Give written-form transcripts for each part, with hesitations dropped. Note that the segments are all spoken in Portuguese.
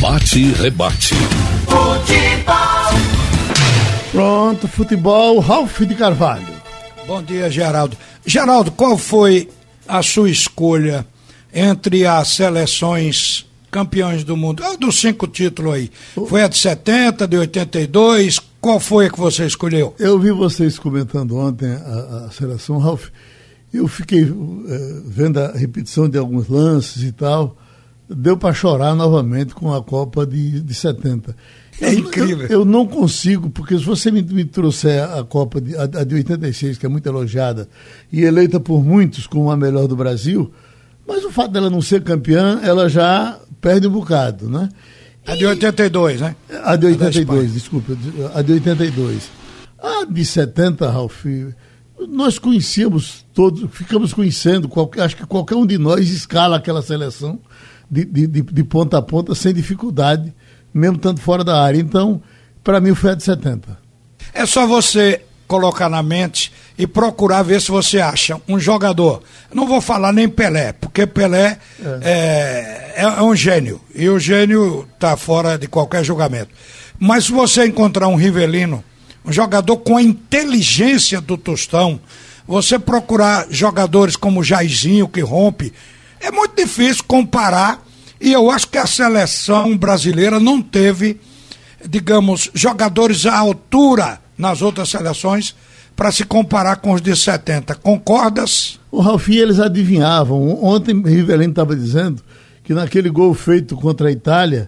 Bate e rebate. Futebol. Pronto, futebol, Ralf de Carvalho. Bom dia, Geraldo. Geraldo, qual foi a sua escolha entre as seleções campeões do mundo? Dos 5 títulos aí. Foi a de 70, de 82? Qual foi a que você escolheu? Eu vi vocês comentando ontem a seleção, Ralf. Eu fiquei vendo a repetição de alguns lances e tal. Deu para chorar novamente com a Copa de 70. É incrível. Eu não consigo, porque se você me trouxer a Copa a de 86, que é muito elogiada, e eleita por muitos como a melhor do Brasil, mas o fato dela não ser campeã, ela já perde um bocado, né? A de 82, né? A de 82, desculpa. A de 82. A de 70, Ralf, nós conhecíamos todos, ficamos conhecendo, acho que qualquer um de nós escala aquela seleção de ponta a ponta sem dificuldade, mesmo tanto fora da área. Então, para mim foi a de 70. É só você colocar na mente e procurar ver se você acha um jogador. Não vou falar nem Pelé, porque Pelé é um gênio, e o gênio está fora de qualquer julgamento. Mas se você encontrar um Rivelino, um jogador com a inteligência do Tostão, você procurar jogadores como Jairzinho, que rompe, é muito difícil comparar, e eu acho que a seleção brasileira não teve, digamos, jogadores à altura nas outras seleções para se comparar com os de 70. Concordas? O Ralf, eles adivinhavam. Ontem Rivelino estava dizendo que naquele gol feito contra a Itália,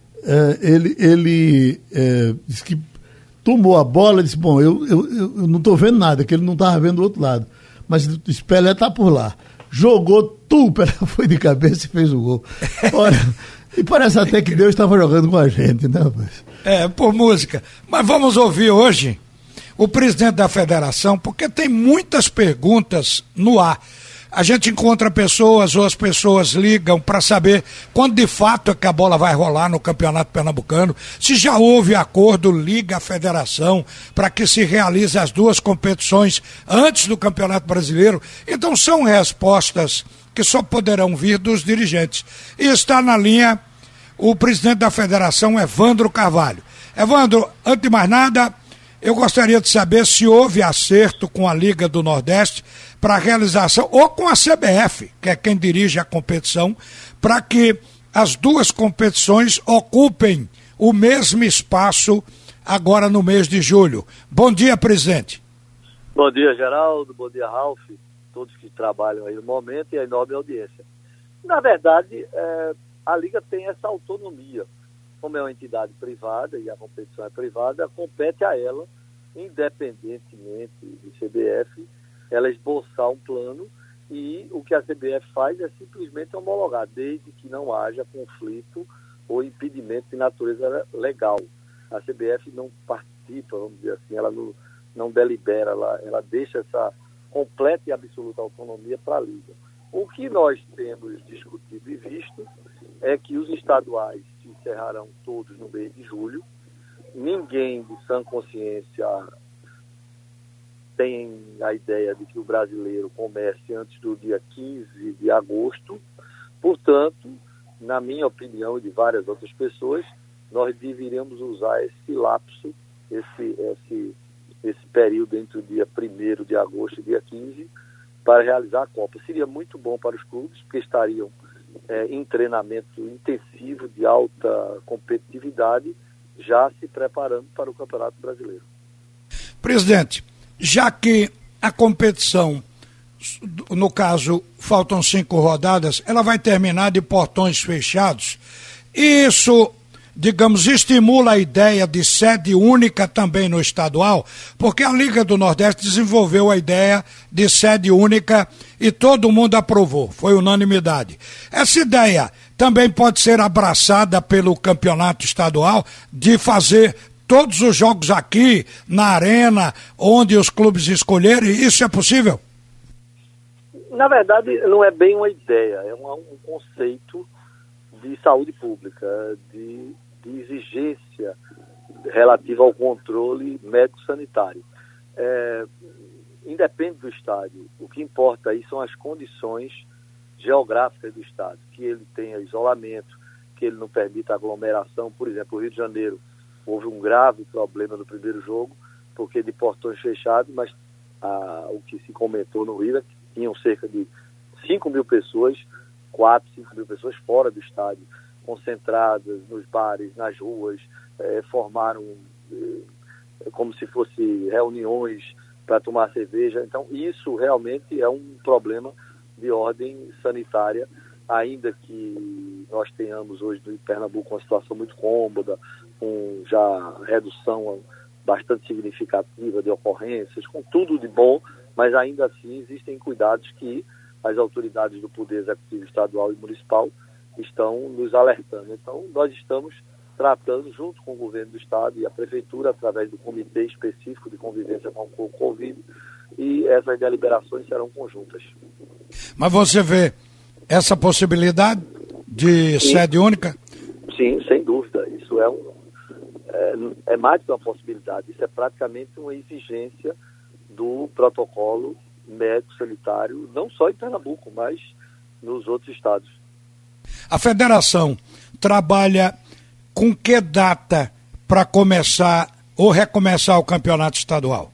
ele disse que tomou a bola e disse, bom, eu não estou vendo nada, que ele não estava vendo do outro lado. Mas o Pelé está por lá. Jogou, o Pelé foi de cabeça e fez o gol. Olha, e parece até que Deus estava jogando com a gente, né, rapaz? Por música. Mas vamos ouvir hoje o presidente da federação, porque tem muitas perguntas no ar. A gente encontra pessoas, ou as pessoas ligam para saber quando de fato é que a bola vai rolar no Campeonato Pernambucano, se já houve acordo, liga a federação para que se realize as duas competições antes do Campeonato Brasileiro. Então são respostas que só poderão vir dos dirigentes. E está na linha o presidente da federação, Evandro Carvalho. Evandro, antes de mais nada, eu gostaria de saber se houve acerto com a Liga do Nordeste para a realização, ou com a CBF, que é quem dirige a competição, para que as duas competições ocupem o mesmo espaço agora no mês de julho. Bom dia, presidente. Bom dia, Geraldo. Bom dia, Ralf. Todos que trabalham aí no momento e a enorme audiência. Na verdade, a Liga tem essa autonomia. Como é uma entidade privada e a competição é privada, compete a ela, independentemente do CBF, ela esboçar um plano, e o que a CBF faz é simplesmente homologar, desde que não haja conflito ou impedimento de natureza legal. A CBF não participa, vamos dizer assim, ela não delibera, ela deixa essa completa e absoluta autonomia para a Liga. O que nós temos discutido e visto é que os estaduais se encerrarão todos no mês de julho. Ninguém de sã consciência tem a ideia de que o brasileiro comece antes do dia 15 de agosto. Portanto, na minha opinião e de várias outras pessoas, nós deveríamos usar esse lapso, esse período entre o dia 1º de agosto e o dia 15 para realizar a Copa. Seria muito bom para os clubes, porque estariam em treinamento intensivo de alta competitividade, já se preparando para o Campeonato Brasileiro. Presidente, já que a competição, no caso, faltam 5 rodadas, ela vai terminar de portões fechados, isso, digamos, estimula a ideia de sede única também no estadual, porque a Liga do Nordeste desenvolveu a ideia de sede única e todo mundo aprovou, foi unanimidade. Essa ideia também pode ser abraçada pelo campeonato estadual, de fazer todos os jogos aqui na arena, onde os clubes escolherem. Isso é possível? Na verdade, não é bem uma ideia, é um conceito de saúde pública, de exigência relativa ao controle médico-sanitário. Independe do estádio, o que importa aí são as condições geográficas do estádio, que ele tenha isolamento, que que ele não permita aglomeração. Por exemplo, o Rio de Janeiro houve um grave problema no primeiro jogo, porque de portões fechados, mas o que se comentou no Rio é que tinham cerca de 5 mil pessoas, 5 mil pessoas fora do estádio, concentradas nos bares, nas ruas, formaram como se fossem reuniões para tomar cerveja. Então, isso realmente é um problema de ordem sanitária, ainda que nós tenhamos hoje no Pernambuco uma situação muito cômoda, com já redução bastante significativa de ocorrências, com tudo de bom, mas ainda assim existem cuidados que as autoridades do Poder Executivo Estadual e Municipal estão nos alertando. Então, nós estamos tratando, junto com o governo do Estado e a Prefeitura, através do Comitê Específico de Convivência com o Covid, e essas deliberações serão conjuntas. Mas você vê essa possibilidade de sede única? Sim, sem dúvida. Isso é mais do que uma possibilidade. Isso é praticamente uma exigência do protocolo médico-sanitário, não só em Pernambuco, mas nos outros estados. A federação trabalha com que data para começar ou recomeçar o campeonato estadual?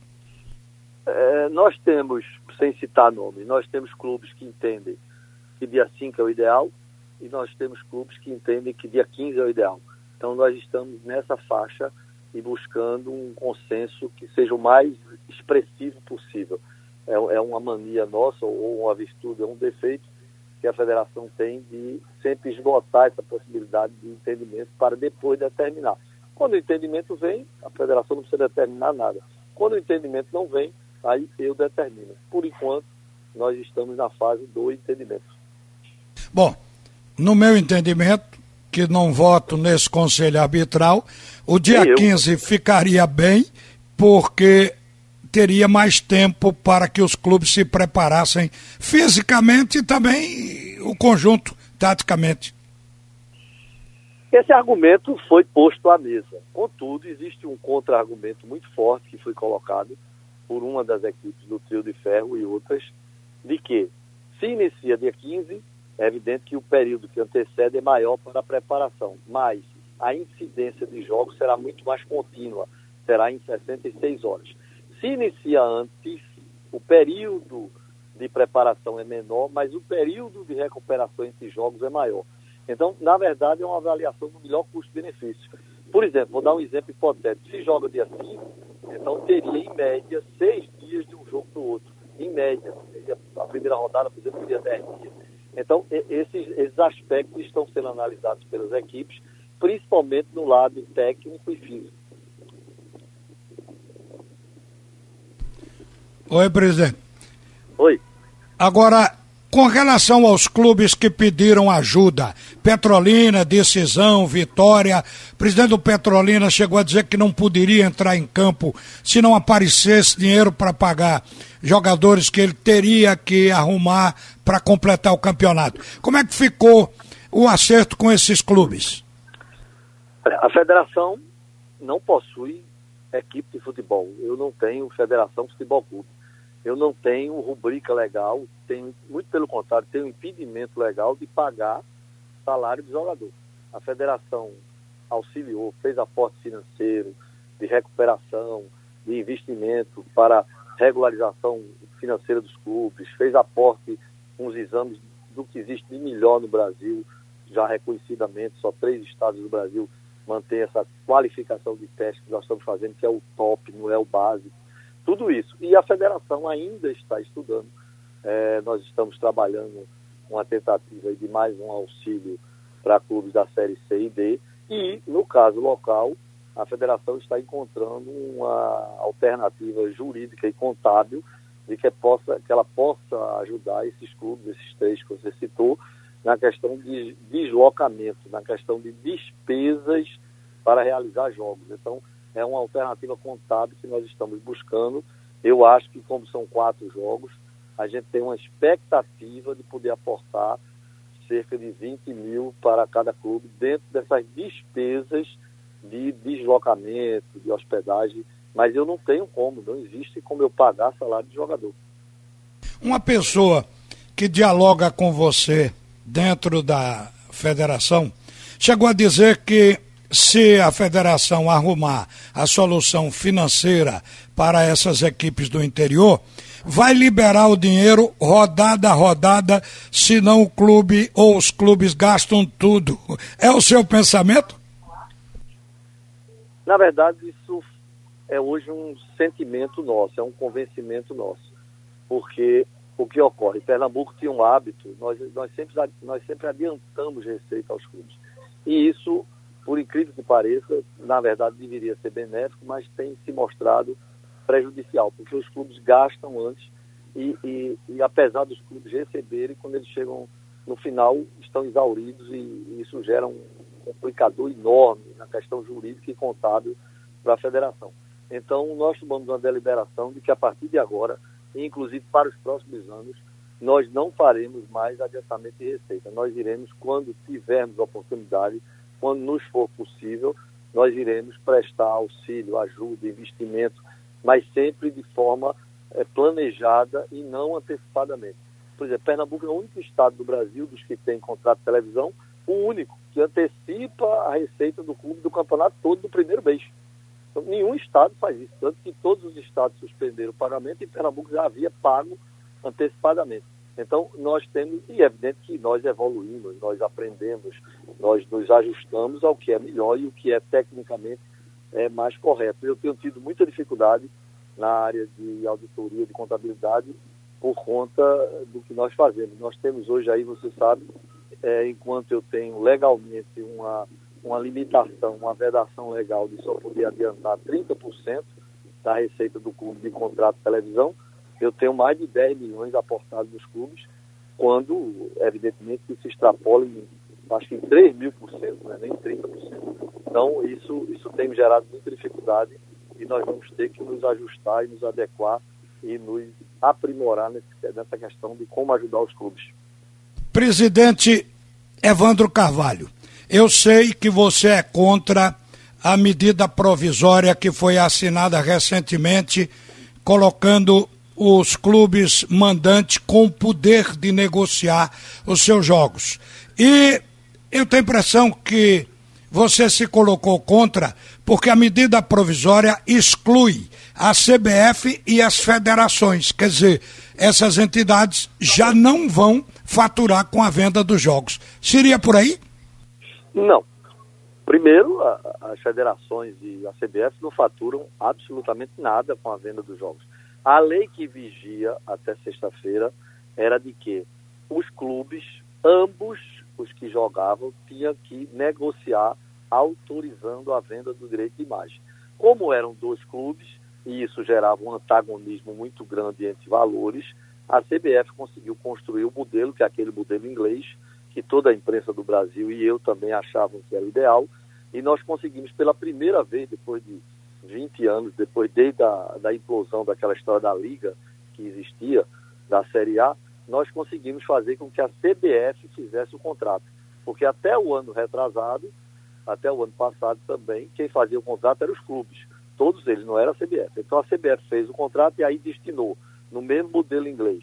Nós temos, sem citar nomes, nós temos clubes que entendem que dia 5 é o ideal e nós temos clubes que entendem que dia 15 é o ideal. Então nós estamos nessa faixa e buscando um consenso que seja o mais expressivo possível. É uma mania nossa, ou uma virtude, é um defeito que a federação tem de sempre esgotar essa possibilidade de entendimento para depois determinar. Quando o entendimento vem, a federação não precisa determinar nada. Quando o entendimento não vem, aí eu determino. Por enquanto, nós estamos na fase do entendimento. Bom, no meu entendimento, que não voto nesse conselho arbitral, o dia 15 ficaria bem, porque teria mais tempo para que os clubes se preparassem fisicamente e também o conjunto, taticamente. Esse argumento foi posto à mesa. Contudo, existe um contra-argumento muito forte que foi colocado por uma das equipes do Trio de Ferro e outras, de que se inicia dia 15, é evidente que o período que antecede é maior para a preparação, mas a incidência de jogos será muito mais contínua, será em 66 horas. Se inicia antes, o período de preparação é menor, mas o período de recuperação entre jogos é maior. Então, na verdade, é uma avaliação do melhor custo-benefício. Por exemplo, vou dar um exemplo hipotético. Se joga dia 5, então teria, em média, 6 dias de um jogo para o outro. Em média. A primeira rodada, por exemplo, teria 10 dias. Então, esses aspectos estão sendo analisados pelas equipes, principalmente no lado técnico e físico. Oi, presidente. Oi. Agora, com relação aos clubes que pediram ajuda, Petrolina, Decisão, Vitória, o presidente do Petrolina chegou a dizer que não poderia entrar em campo se não aparecesse dinheiro para pagar jogadores que ele teria que arrumar para completar o campeonato. Como é que ficou o acerto com esses clubes? A federação não possui equipe de futebol. Eu não tenho Federação Futebol Clube. Eu não tenho rubrica legal, muito pelo contrário, tenho impedimento legal de pagar salário de jogador. A federação auxiliou, fez aporte financeiro, de recuperação, de investimento para regularização financeira dos clubes, fez aporte com os exames do que existe de melhor no Brasil, já reconhecidamente, só 3 estados do Brasil mantêm essa qualificação de teste que nós estamos fazendo, que é o top, não é o básico. Tudo isso. E a federação ainda está estudando. Nós estamos trabalhando uma tentativa de mais um auxílio para clubes da Série C e D. E, no caso local, a federação está encontrando uma alternativa jurídica e contábil de que ela possa ajudar esses clubes, esses 3 que você citou, na questão de deslocamento, na questão de despesas para realizar jogos. Então, é uma alternativa contábil que nós estamos buscando. Eu acho que, como são 4 jogos, a gente tem uma expectativa de poder aportar cerca de 20 mil para cada clube dentro dessas despesas de deslocamento, de hospedagem. Mas eu não tenho como, não existe como eu pagar salário de jogador. Uma pessoa que dialoga com você dentro da federação chegou a dizer que se a federação arrumar a solução financeira para essas equipes do interior, vai liberar o dinheiro rodada a rodada, senão o clube ou os clubes gastam tudo. É o seu pensamento? Na verdade, isso é hoje um sentimento nosso, é um convencimento nosso. Porque o que ocorre? Pernambuco tinha um hábito, nós sempre adiantamos receita aos clubes. E isso, por incrível que pareça, na verdade deveria ser benéfico, mas tem se mostrado prejudicial, porque os clubes gastam antes e apesar dos clubes receberem, quando eles chegam no final, estão exauridos e isso gera um complicador enorme na questão jurídica e contábil para a federação. Então, nós tomamos uma deliberação de que a partir de agora, e inclusive para os próximos anos, nós não faremos mais adiantamento de receita. Nós iremos, quando tivermos oportunidade, quando nos for possível, nós iremos prestar auxílio, ajuda, investimento, mas sempre de forma planejada e não antecipadamente. Por exemplo, Pernambuco é o único estado do Brasil, dos que tem contrato de televisão, o único que antecipa a receita do clube do campeonato todo do primeiro mês. Então, nenhum estado faz isso, tanto que todos os estados suspenderam o pagamento e Pernambuco já havia pago antecipadamente. Então, nós temos, e é evidente que nós evoluímos, nós aprendemos, nós nos ajustamos ao que é melhor e o que é tecnicamente mais correto. Eu tenho tido muita dificuldade na área de auditoria, de contabilidade, por conta do que nós fazemos. Nós temos hoje aí, você sabe, enquanto eu tenho legalmente uma limitação, uma vedação legal de só poder adiantar 30% da receita do clube de contrato de televisão, eu tenho mais de 10 milhões aportados nos clubes, quando, evidentemente, isso extrapola em, acho que em 3.000%, né? Nem 30%. Então, isso tem gerado muita dificuldade e nós vamos ter que nos ajustar e nos adequar e nos aprimorar nessa questão de como ajudar os clubes. Presidente Evandro Carvalho, eu sei que você é contra a medida provisória que foi assinada recentemente, colocando os clubes mandantes com poder de negociar os seus jogos. E eu tenho a impressão que você se colocou contra porque a medida provisória exclui a CBF e as federações. Quer dizer, essas entidades já não vão faturar com a venda dos jogos. Seria por aí? Não. Primeiro, as federações e a CBF não faturam absolutamente nada com a venda dos jogos. A lei que vigia até sexta-feira era de que os clubes, ambos os que jogavam, tinham que negociar autorizando a venda do direito de imagem. Como eram dois clubes, e isso gerava um antagonismo muito grande entre valores, a CBF conseguiu construir o modelo, que é aquele modelo inglês, que toda a imprensa do Brasil e eu também achavam que era o ideal, e nós conseguimos pela primeira vez, depois de 20 anos, desde a implosão daquela história da Liga que existia, da Série A, nós conseguimos fazer com que a CBF fizesse o contrato. Porque até o ano retrasado, até o ano passado também, quem fazia o contrato eram os clubes. Todos eles, não era a CBF. Então a CBF fez o contrato e aí destinou, no mesmo modelo inglês,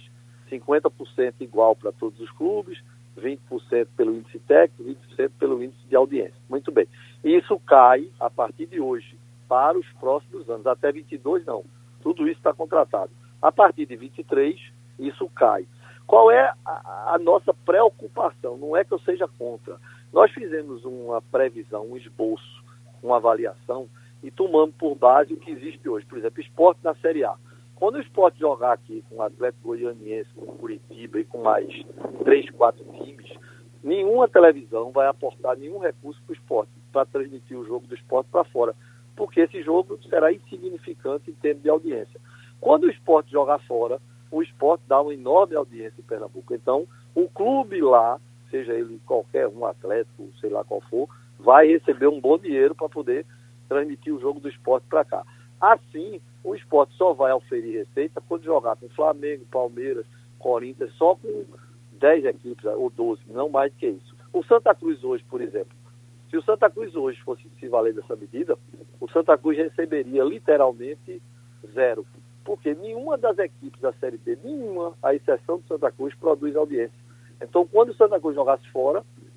50% igual para todos os clubes, 20% pelo índice técnico, 20% pelo índice de audiência. Muito bem. E isso cai, a partir de hoje, para os próximos anos. Até 22 não. Tudo isso está contratado. A partir de 23, isso cai. Qual é a nossa preocupação? Não é que eu seja contra. Nós fizemos uma previsão, um esboço, uma avaliação e tomamos por base o que existe hoje. Por exemplo, esporte na Série A. Quando o esporte jogar aqui com o Atlético Goianiense, com o Curitiba e com mais 3, 4 times, nenhuma televisão vai aportar nenhum recurso para o esporte, para transmitir o jogo do esporte para fora, porque esse jogo será insignificante em termos de audiência. Quando o esporte jogar fora, o esporte dá uma enorme audiência em Pernambuco. Então, o clube lá, seja ele qualquer um, Atlético, sei lá qual for, vai receber um bom dinheiro para poder transmitir o jogo do esporte para cá. Assim, o esporte só vai oferir receita quando jogar com Flamengo, Palmeiras, Corinthians, só com 10 equipes ou 12, não mais do que isso. O Santa Cruz hoje, por exemplo, se o Santa Cruz hoje fosse se valer dessa medida, o Santa Cruz receberia literalmente zero. Porque nenhuma das equipes da Série B, nenhuma, à exceção do Santa Cruz, produz audiência. Então, quando o Santa Cruz jogasse fora,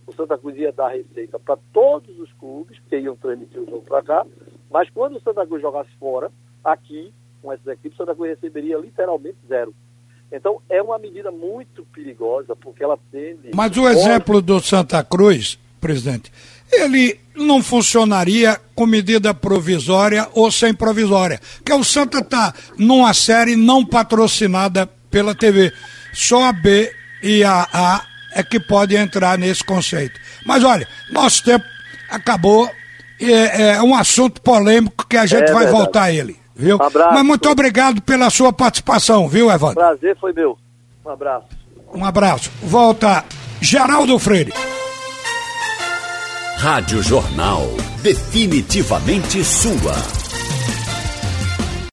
o Santa Cruz ia dar receita para todos os clubes que iam transmitir o jogo para cá, mas quando o Santa Cruz jogasse fora, aqui, com essas equipes, o Santa Cruz receberia literalmente zero. Então, é uma medida muito perigosa, porque ela tende... Mas o exemplo do Santa Cruz, presidente, ele não funcionaria com medida provisória ou sem provisória, porque o Santa está numa série não patrocinada pela TV. Só a B e a A é que pode entrar nesse conceito. Mas olha, nosso tempo acabou, é um assunto polêmico que a gente vai voltar a ele, viu? Abraço. Mas muito obrigado pela sua participação, viu, Evandro? Prazer foi meu. Um abraço. Um abraço. Volta Geraldo Freire. Rádio Jornal, definitivamente sua.